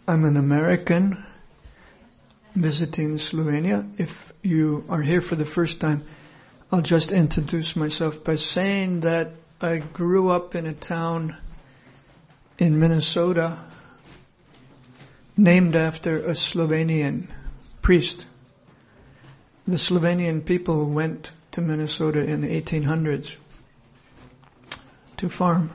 I'm an American visiting Slovenia. If you are here for the first time, I'll just introduce myself by saying that I grew up in a town in Minnesota named after a Slovenian priest. The Slovenian people went to Minnesota in the 1800s to farm.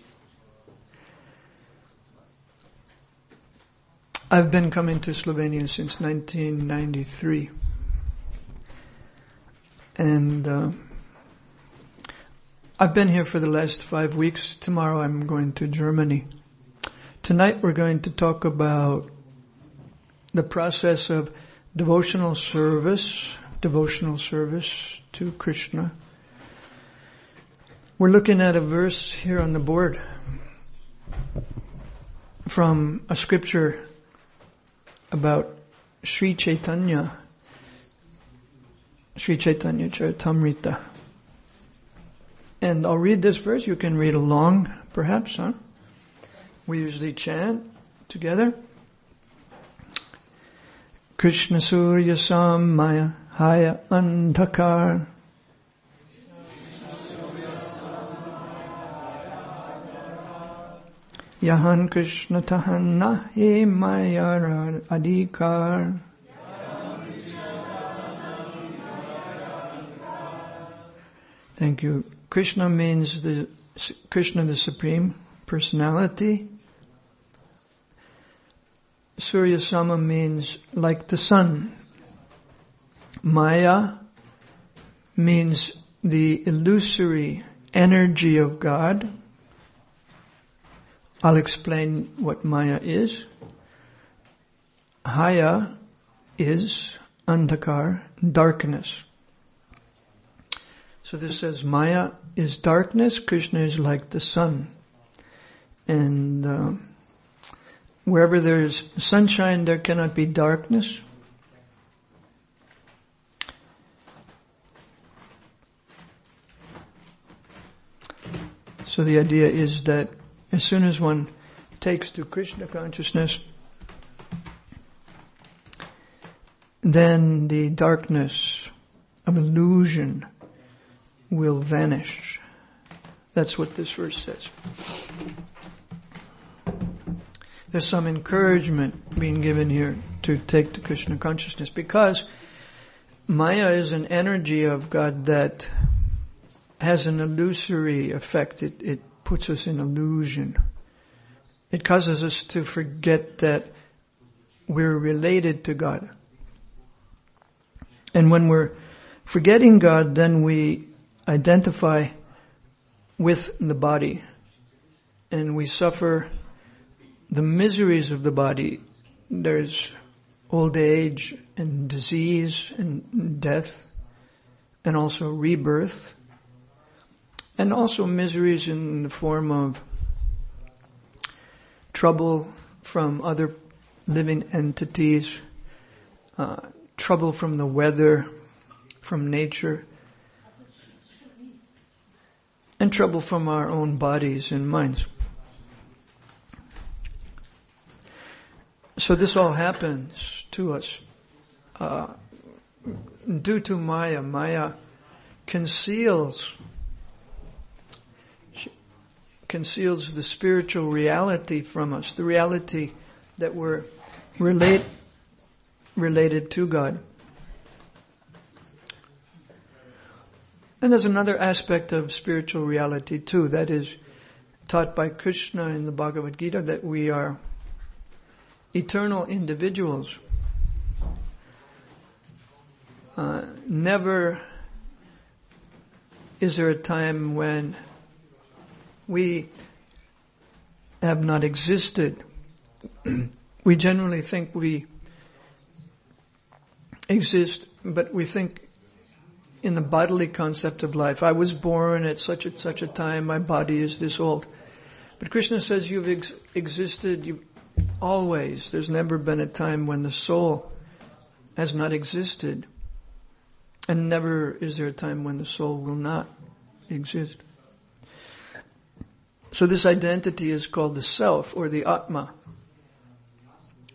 I've been coming to Slovenia since 1993. And I've been here for the last 5 weeks. Tomorrow I'm going to Germany. Tonight we're going to talk about the process of devotional service to Krishna. We're looking at a verse here on the board from a scripture about Sri Chaitanya Charitamrita. And I'll read this verse. You can read along, perhaps, huh? We usually chant together. Krishna Surya Samaya Haya Andhakar Yahan Krishna Tahanna He Maya Adhikar. Thank you. Krishna means Krishna, the Supreme Personality. Surya Sama means like the sun. Maya means the illusory energy of God. I'll explain what Maya is. Haya is Andhakar, darkness. So this says Maya is darkness, Krishna is like the sun. And wherever there's sunshine, there cannot be darkness. So the idea is that as soon as one takes to Krishna consciousness, then the darkness of illusion will vanish. That's what this verse says. There's some encouragement being given here to take to Krishna consciousness because Maya is an energy of God that has an illusory effect. It puts us in illusion. It causes us to forget that we're related to God. And when we're forgetting God, then we identify with the body and we suffer the miseries of the body. There's old age and disease and death and also rebirth and also miseries in the form of trouble from other living entities, trouble from the weather, from nature, and trouble from our own bodies and minds. So this all happens to us due to Maya. Maya conceals the spiritual reality from us, the reality that we're related to God. And there's another aspect of spiritual reality too, that is taught by Krishna in the Bhagavad Gita, that we are eternal individuals. Never is there a time when we have not existed. We generally think we exist, but we think in the bodily concept of life. I was born at such and such a time, my body is this old. But Krishna says you've existed always. There's never been a time when the soul has not existed. And never is there a time when the soul will not exist. So this identity is called the self or the Atma.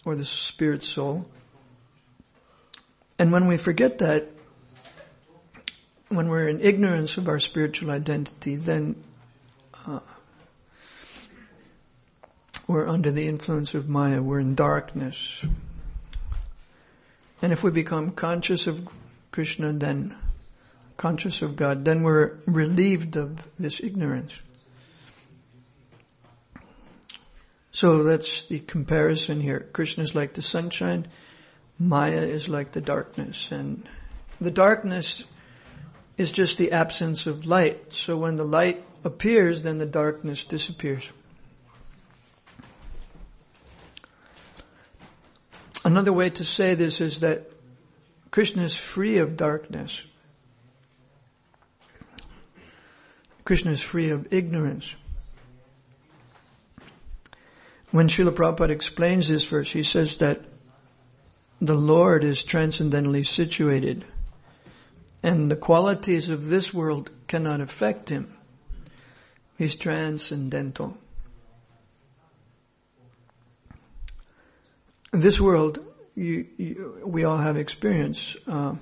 or the spirit soul. And when we forget that, when we're in ignorance of our spiritual identity, then we're under the influence of Maya. We're in darkness. And if we become conscious of Krishna, then conscious of God, then we're relieved of this ignorance. So that's the comparison here. Krishna is like the sunshine, Maya is like the darkness. And the darkness is just the absence of light. So when the light appears, then the darkness disappears. Another way to say this is that Krishna is free of darkness. Krishna is free of ignorance. When Srila Prabhupada explains this verse, he says that the Lord is transcendently situated, and the qualities of this world cannot affect him. He's transcendental. This world, we all have experience.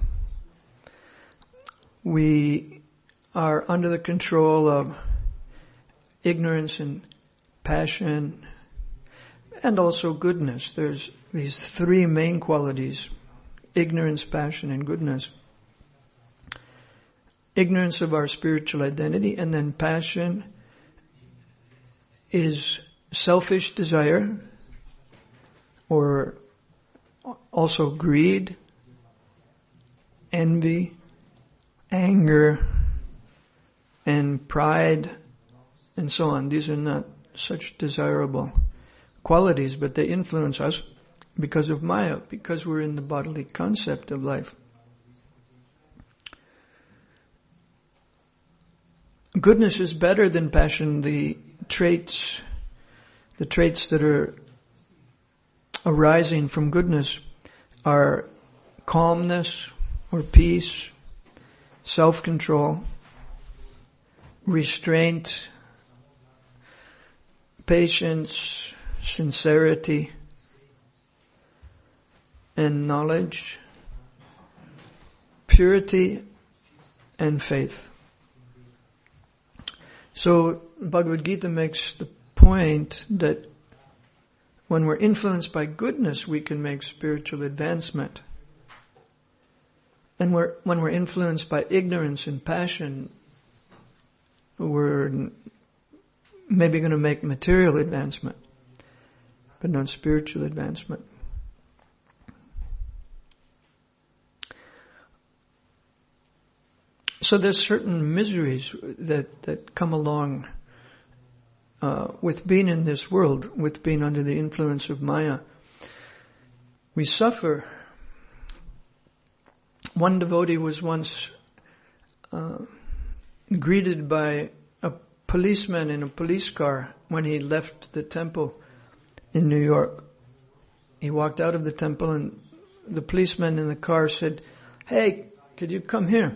We are under the control of ignorance and passion, and also goodness. There's these three main qualities: ignorance, passion, and goodness. Ignorance of our spiritual identity, and then passion is selfish desire, or also greed, envy, anger, and pride, and so on. These are not such desirable qualities, but they influence us because of Maya, because we're in the bodily concept of life. Goodness is better than passion. The traits that are arising from goodness are calmness or peace, self-control, restraint, patience, sincerity, and knowledge, purity, and faith. So Bhagavad Gita makes the point that when we're influenced by goodness, we can make spiritual advancement. And when we're influenced by ignorance and passion, we're maybe going to make material advancement, but not spiritual advancement. So there's certain miseries that come along with being in this world, with being under the influence of Maya. We suffer. One devotee was once greeted by a policeman in a police car when he left the temple in New York. He walked out of the temple and the policeman in the car said, "Hey, could you come here?"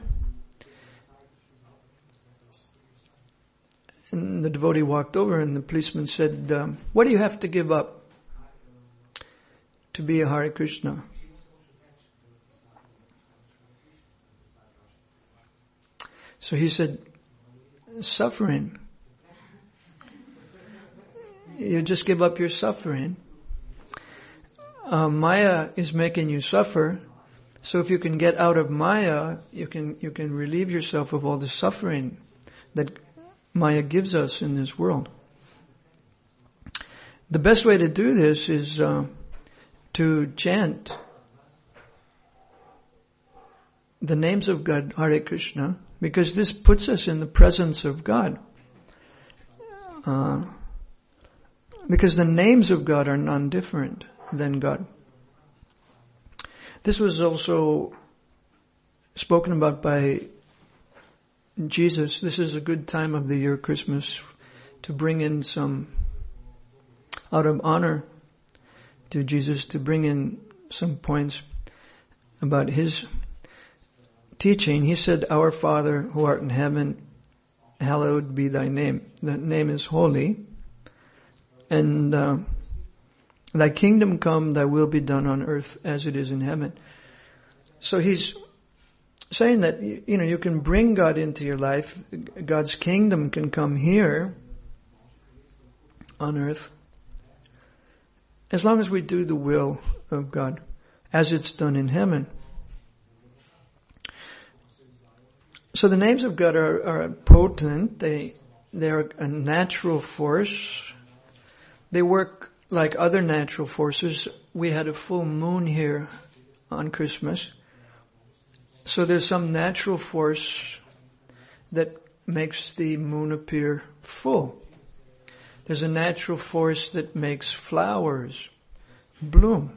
And the devotee walked over and the policeman said, "What do you have to give up to be a Hare Krishna?" So he said, "Suffering. You just give up your suffering. Maya is making you suffer. So if you can get out of Maya, you can relieve yourself of all the suffering that Maya gives us in this world." The best way to do this is to chant the names of God, Hare Krishna, because this puts us in the presence of God. Because the names of God are non-different than God. This was also spoken about by Jesus. This is a good time of the year, Christmas, to bring in some, out of honor to Jesus, to bring in some points about his teaching. He said, "Our Father who art in heaven, hallowed be thy name." That name is holy. And Thy kingdom come, thy will be done on earth as it is in heaven. So he's saying that, you can bring God into your life. God's kingdom can come here on earth as long as we do the will of God as it's done in heaven. So the names of God are potent. They're a natural force. They work like other natural forces. We had a full moon here on Christmas. So there's some natural force that makes the moon appear full. There's a natural force that makes flowers bloom.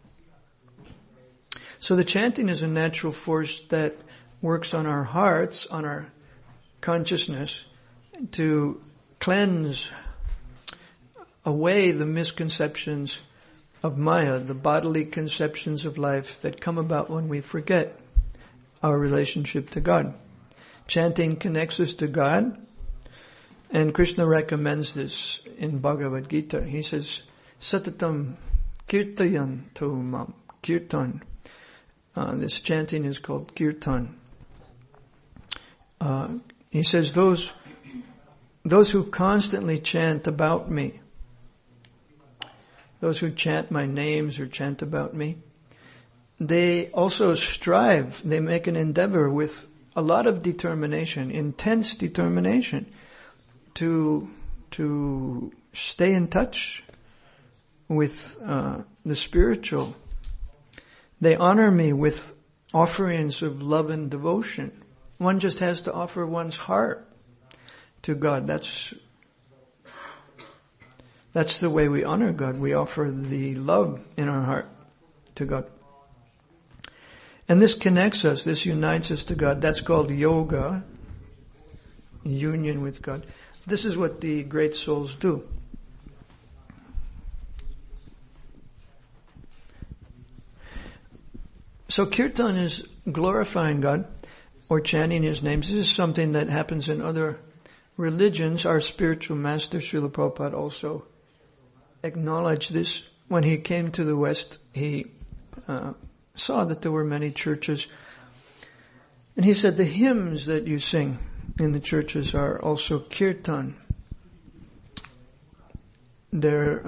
So the chanting is a natural force that works on our hearts, on our consciousness, to cleanse away the misconceptions of Maya, the bodily conceptions of life that come about when we forget our relationship to God. Chanting connects us to God, and Krishna recommends this in Bhagavad Gita. He says, Satatam kirtayanto mam, kirtan. This chanting is called kirtan. He says, those who constantly chant about me, those who chant my names or chant about me, they also strive, they make an endeavor with a lot of determination, intense determination, to stay in touch with the spiritual. They honor me with offerings of love and devotion. One just has to offer one's heart to God. That's the way we honor God. We offer the love in our heart to God. And this connects us, this unites us to God. That's called yoga, union with God. This is what the great souls do. So kirtan is glorifying God or chanting His names. This is something that happens in other religions. Our spiritual master, Srila Prabhupada, also acknowledged this. When he came to the West, he saw that there were many churches. And he said the hymns that you sing in the churches are also kirtan. They're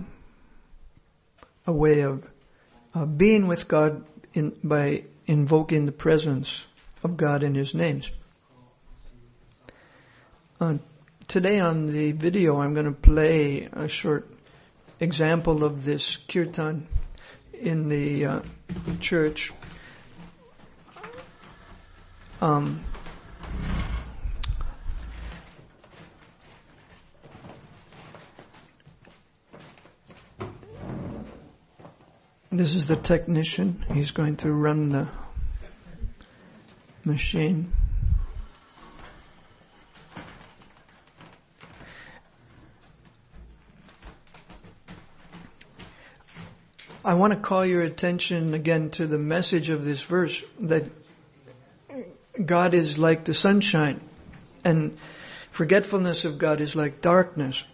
a way of being with God by invoking the presence of God in His names. Today on the video I'm going to play a short example of this kirtan in the church. This is the technician. He's going to run the machine. I want to call your attention again to the message of this verse, that God is like the sunshine and forgetfulness of God is like darkness.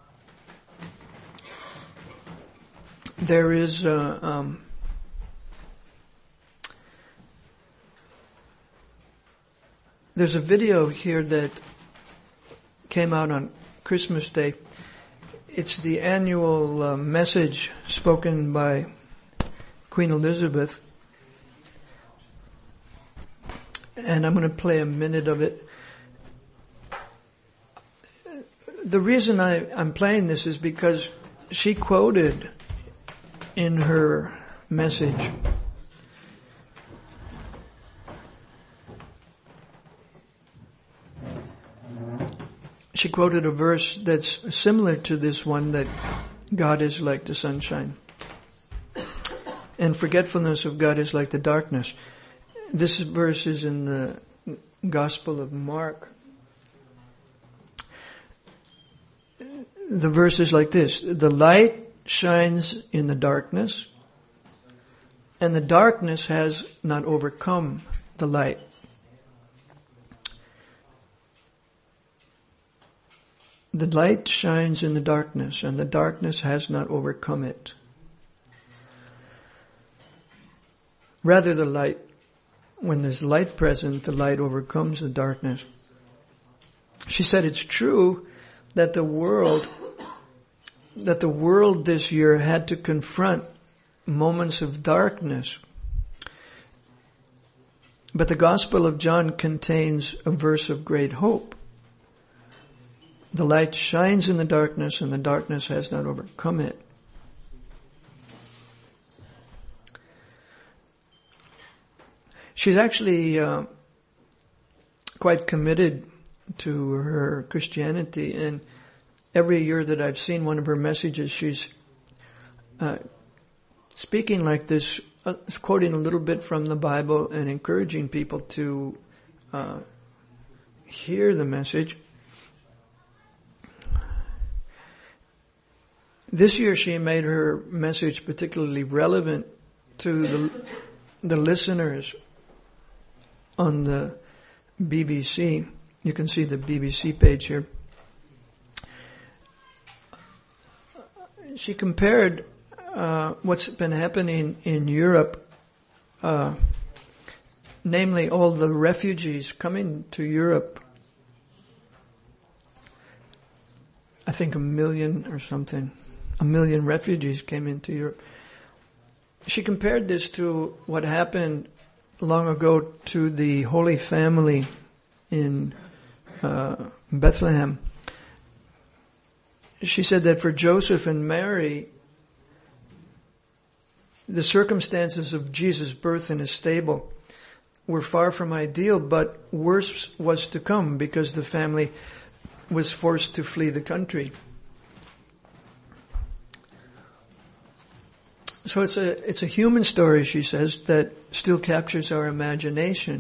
There is there's a video here that came out on Christmas Day. It's the annual message spoken by Queen Elizabeth. And I'm going to play a minute of it. The reason I'm playing this is because she quoted in her message she quoted a verse that's similar to this one, that God is like the sunshine and forgetfulness of God is like the darkness. This verse is in the Gospel of Mark. The verse is like this: the light shines in the darkness, and the darkness has not overcome the light. The light shines in the darkness, and the darkness has not overcome it. Rather the light. When there's light present, the light overcomes the darkness. She said it's true that the world this year had to confront moments of darkness. But the Gospel of John contains a verse of great hope. The light shines in the darkness, and the darkness has not overcome it. She's actually quite committed to her Christianity, and every year that I've seen one of her messages, she's speaking like this, quoting a little bit from the Bible and encouraging people to hear the message. This year she made her message particularly relevant to the listeners on the BBC. You can see the BBC page here. She compared what's been happening in Europe, namely all the refugees coming to Europe. I think 1 million or something. 1 million refugees came into Europe. She compared this to what happened long ago to the Holy Family in Bethlehem. She said that for Joseph and Mary, the circumstances of Jesus' birth in a stable were far from ideal, but worse was to come because the family was forced to flee the country. So it's a human story, she says, that still captures our imagination.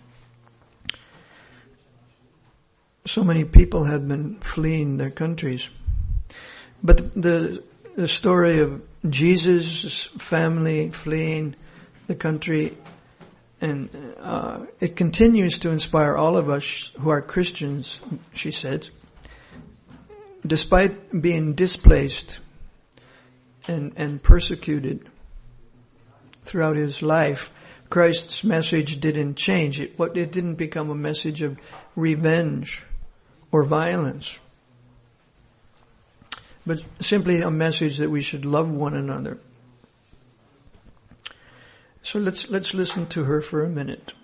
So many people have been fleeing their countries. But the story of Jesus' family fleeing the country, and it continues to inspire all of us who are Christians, she said. Despite being displaced and persecuted throughout his life, Christ's message didn't change. It didn't become a message of revenge or violence, but simply a message that we should love one another. So let's listen to her for a minute.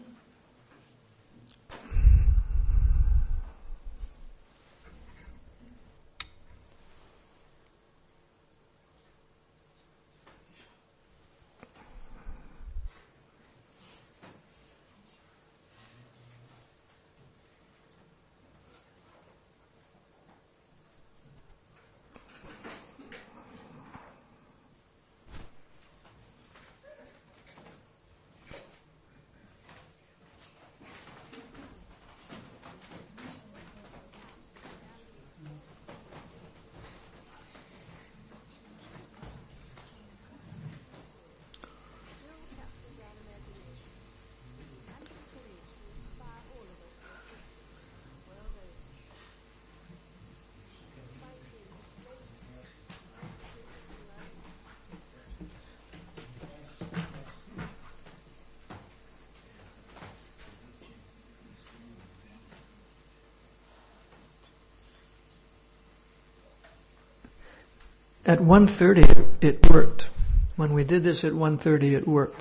At 1:30, it worked. When we did this at 1:30, it worked.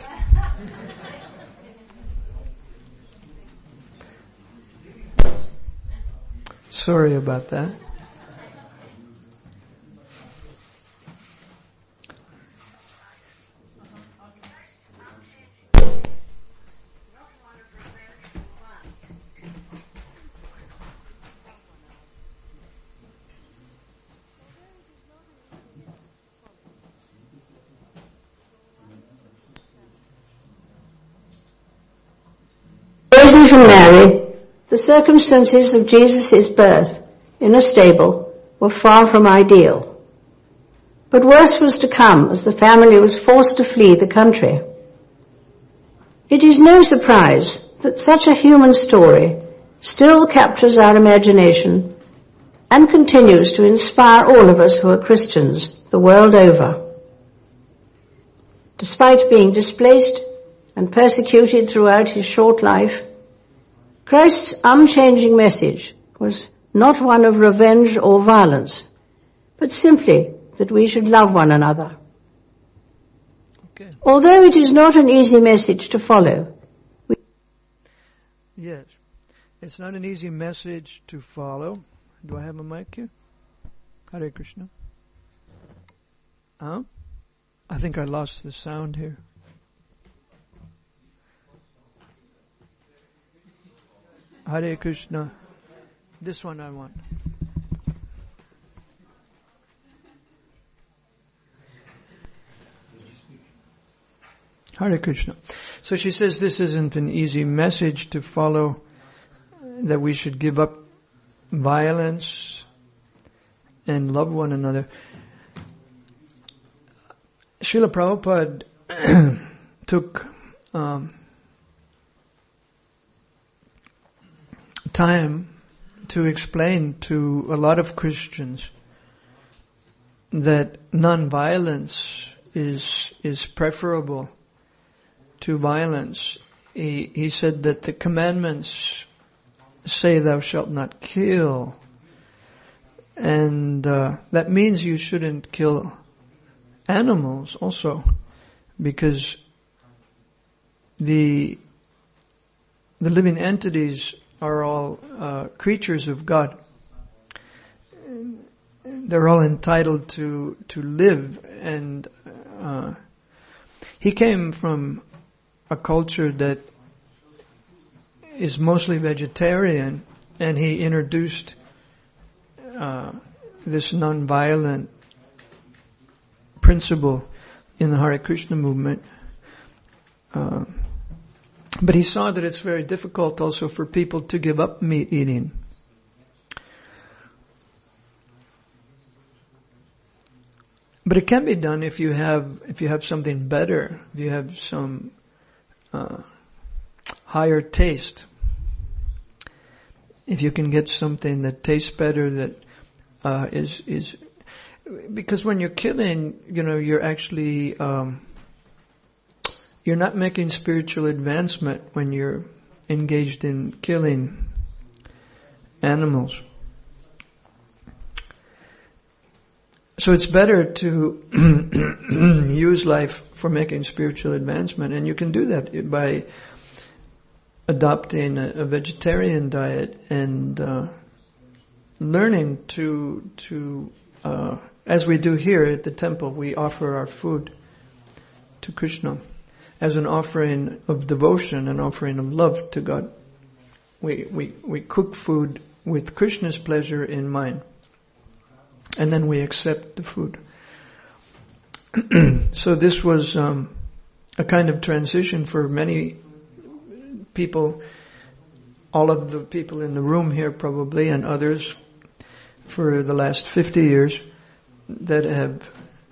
Sorry about that. Raising from Mary, the circumstances of Jesus' birth in a stable were far from ideal. But worse was to come as the family was forced to flee the country. It is no surprise that such a human story still captures our imagination and continues to inspire all of us who are Christians the world over. Despite being displaced and persecuted throughout his short life, Christ's unchanging message was not one of revenge or violence, but simply that we should love one another. Okay. Although it is not an easy message to follow. Yes. It's not an easy message to follow. Do I have a mic here? Hare Krishna. Huh? I think I lost the sound here. Hare Krishna. This one I want. Hare Krishna. So she says this isn't an easy message to follow, that we should give up violence and love one another. Srila Prabhupada took time to explain to a lot of Christians that non-violence is preferable to violence. He said that the commandments say thou shalt not kill, and that means you shouldn't kill animals also, because the living entities are all creatures of God. They're all entitled to live, and he came from a culture that is mostly vegetarian, and he introduced this non-violent principle in the Hare Krishna movement. But he saw that it's very difficult also for people to give up meat eating. But it can be done if you have something better, if you have some higher taste. If you can get something that tastes better, that is because when you're killing, you're actually you're not making spiritual advancement when you're engaged in killing animals. So it's better to use life for making spiritual advancement, and you can do that by adopting a vegetarian diet and learning to as we do here at the temple, we offer our food to Krishna as an offering of devotion, an offering of love to God. We cook food with Krishna's pleasure in mind, and then we accept the food. So this was a kind of transition for many people, all of the people in the room here probably, and others for the last 50 years that have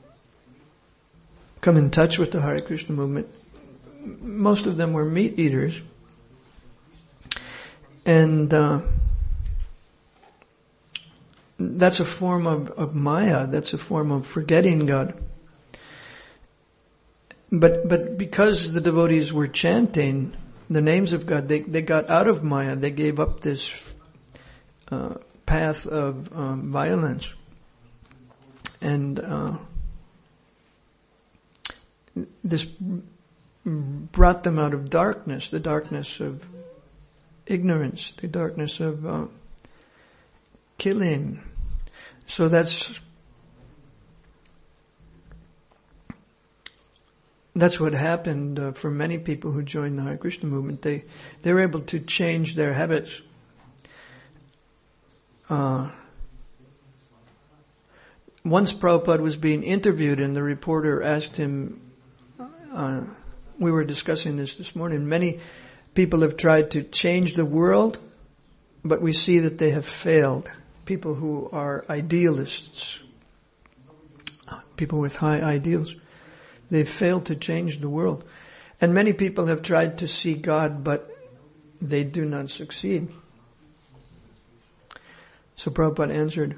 come in touch with the Hare Krishna movement. Most of them were meat eaters. And that's a form of Maya, that's a form of forgetting God. But because the devotees were chanting the names of God, they got out of Maya, they gave up this path of violence. And this brought them out of darkness, the darkness of ignorance, the darkness of killing. So that's what happened for many people who joined the Hare Krishna movement. They were able to change their habits. Once Prabhupada was being interviewed, and the reporter asked him, we were discussing this morning, many people have tried to change the world, but we see that they have failed. People who are idealists, people with high ideals, they've failed to change the world. And many people have tried to see God, but they do not succeed. So Prabhupada answered,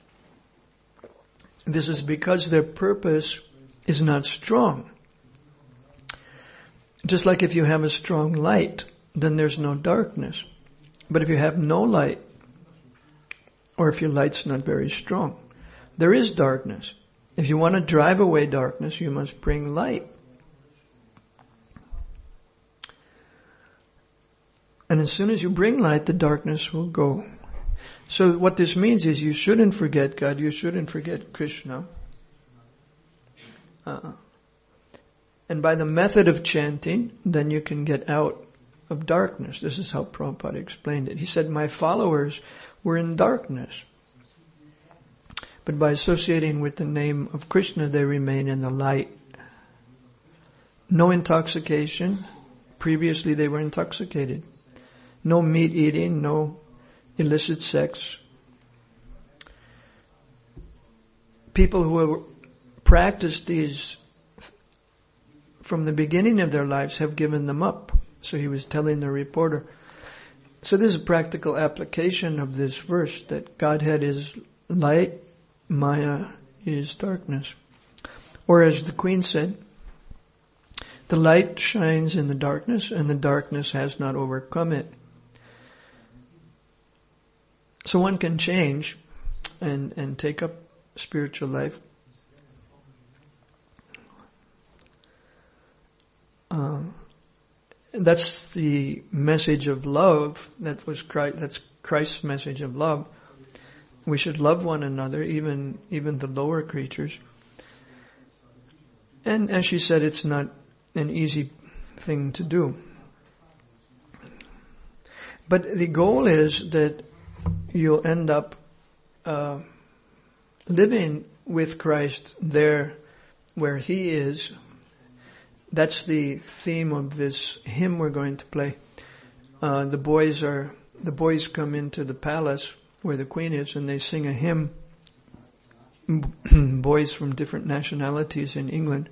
this is because their purpose is not strong. Just like if you have a strong light, then there's no darkness. But if you have no light, or if your light's not very strong, there is darkness. If you want to drive away darkness, you must bring light. And as soon as you bring light, the darkness will go. So what this means is you shouldn't forget God, you shouldn't forget Krishna. And by the method of chanting, then you can get out of darkness. This is how Prabhupada explained it. He said, my followers were in darkness. But by associating with the name of Krishna, they remain in the light. No intoxication. Previously they were intoxicated. No meat eating, no illicit sex. People who have practiced these from the beginning of their lives have given them up. So he was telling the reporter. So this is a practical application of this verse, that Godhead is light, Maya is darkness. Or as the Queen said, the light shines in the darkness and the darkness has not overcome it. So one can change and take up spiritual life. That's the message of love. That's Christ's message of love. We should love one another, even the lower creatures. And as she said, it's not an easy thing to do. But the goal is that you'll end up living with Christ there where He is. That's the theme of this hymn we're going to play. The boys come into the palace where the Queen is, and they sing a hymn. Boys from different nationalities in England.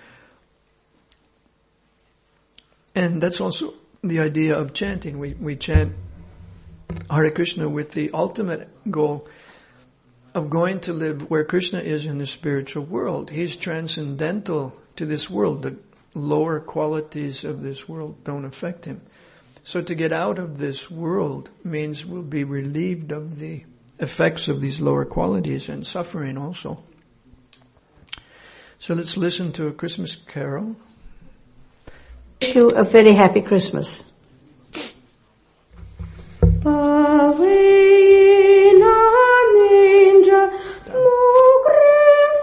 And that's also the idea of chanting. We chant Hare Krishna with the ultimate goal of going to live where Krishna is in the spiritual world. He's transcendental to this world. The lower qualities of this world don't affect him. So to get out of this world means we'll be relieved of the effects of these lower qualities and suffering also. So let's listen to a Christmas carol. Wish you a very happy Christmas. Away in our manger, more grave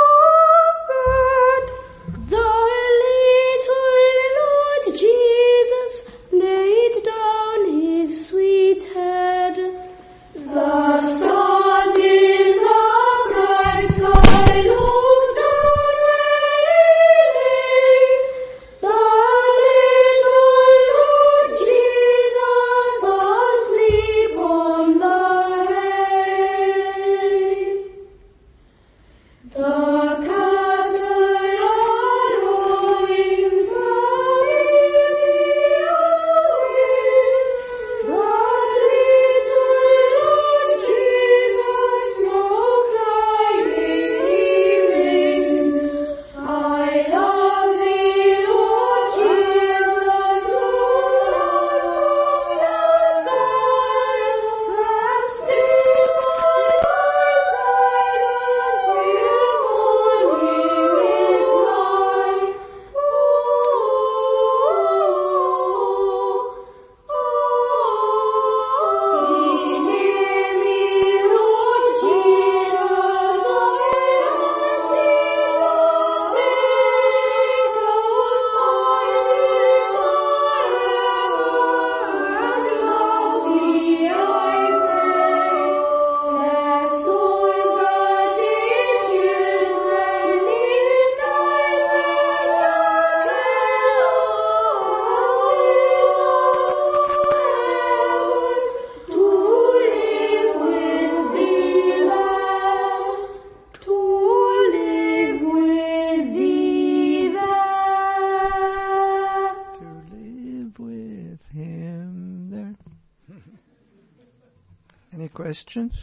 bird, thy little Lord Jesus laid down his sweet head. The stars in the bright sky looked down where he lay. The little Lord Jesus asleep on the hay. The cattle are lowing, flying away, but little Lord Jesus no crying he makes. I love thee, Lord Jesus, Lord of the sky, and still by my side until morning is nigh. Be near me, Lord Jesus, I must be stay close by thee forever, and love thee I pray. Let souls that in children in thy tender care, to live with thee there, to live with thee there. To live with Him there. Any questions?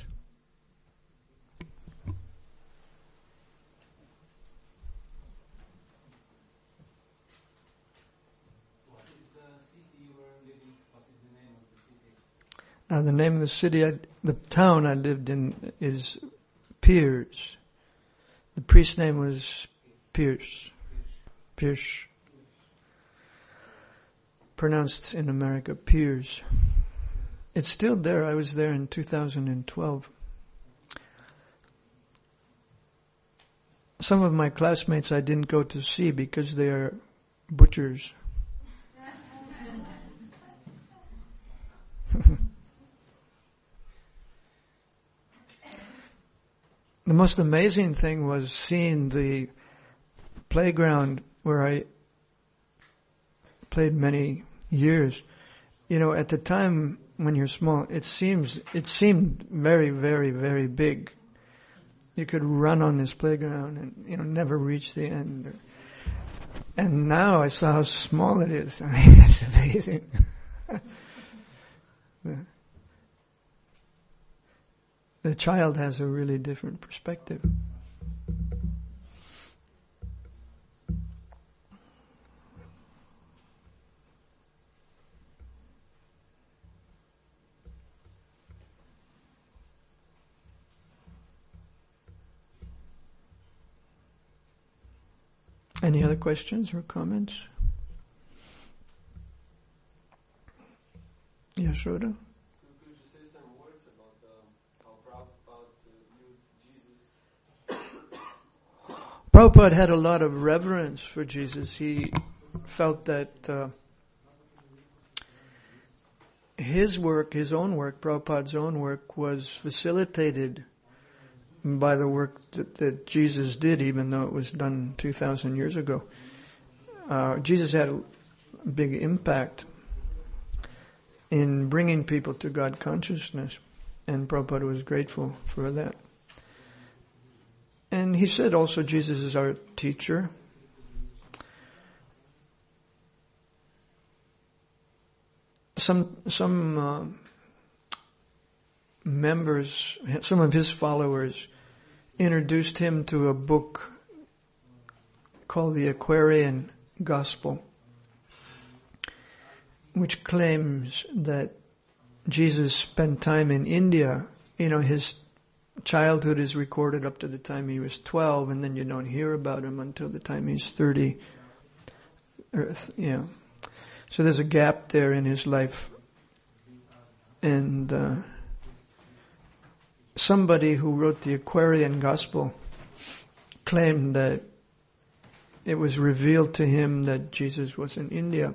The name of the city, the town I lived in is Pierce. The priest's name was Pierce. Pierce. Pronounced in America, Pierce. It's still there. I was there in 2012. Some of my classmates I didn't go to see because they are butchers. The most amazing thing was seeing the playground where I played many years. You know, at the time when you're small, it seemed very, very, very big. You could run on this playground and, never reach the end. And now I saw how small it is. I mean, it's amazing. The child has a really different perspective. Any other questions or comments? Yes, Rhoda? Could you say some words about how Prabhupada used Jesus? Prabhupada had a lot of reverence for Jesus. He felt that his work, his own work, Prabhupada's own work, was facilitated by the work that Jesus did, even though it was done 2,000 years ago. Jesus had a big impact in bringing people to God consciousness, and Prabhupada was grateful for that. And he said also Jesus is our teacher. Some members, some of his followers, introduced him to a book called the Aquarian Gospel, which claims that Jesus spent time in India. You know, his childhood is recorded up to the time he was 12, and then you don't hear about him until the time he's 30. So there's a gap there in his life. And somebody who wrote the Aquarian Gospel claimed that it was revealed to him that Jesus was in India.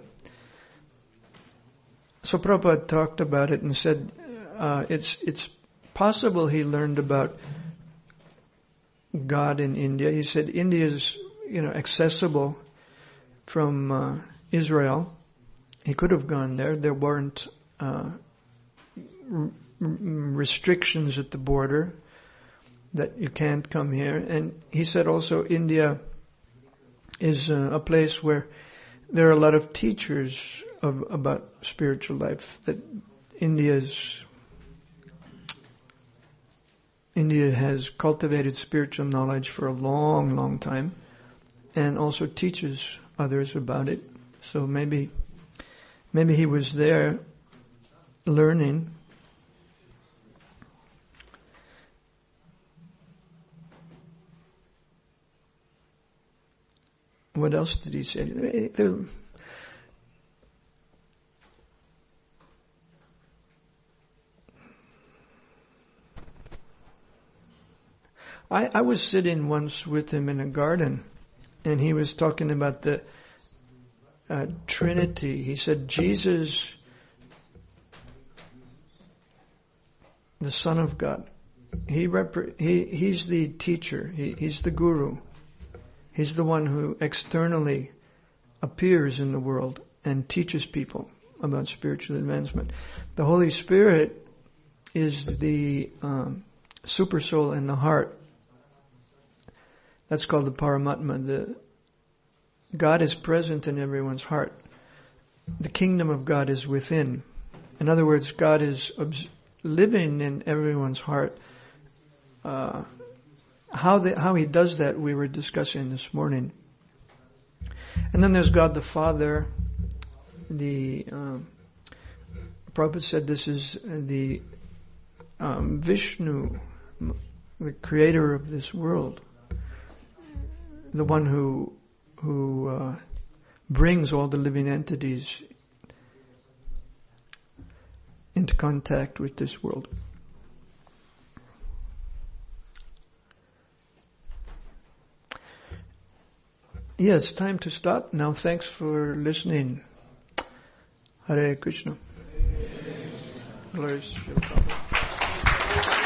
So Prabhupada talked about it and said it's possible he learned about God in India. He said India is accessible from Israel. He could have gone there. There weren't restrictions at the border that you can't come here. And he said also India is a place where there are a lot of teachers about spiritual life, that India has cultivated spiritual knowledge for a long, long time, and also teaches others about it. So maybe he was there learning. What else did he say? I was sitting once with him in a garden, and he was talking about the Trinity. He said Jesus, the Son of God, he's the teacher. He's the guru. He's the one who externally appears in the world and teaches people about spiritual advancement. The Holy Spirit is the super soul in the heart. That's called the Paramatma. God is present in everyone's heart. The kingdom of God is within. In other words, God is living in everyone's heart. How he does that, we were discussing this morning. And then there's God the Father, the Prabhupada said this is the Vishnu, the creator of this world, the one who brings all the living entities into contact with this world. Yes, time to stop now. Thanks for listening. Hare Krishna. Glory to Srila Prabhupada.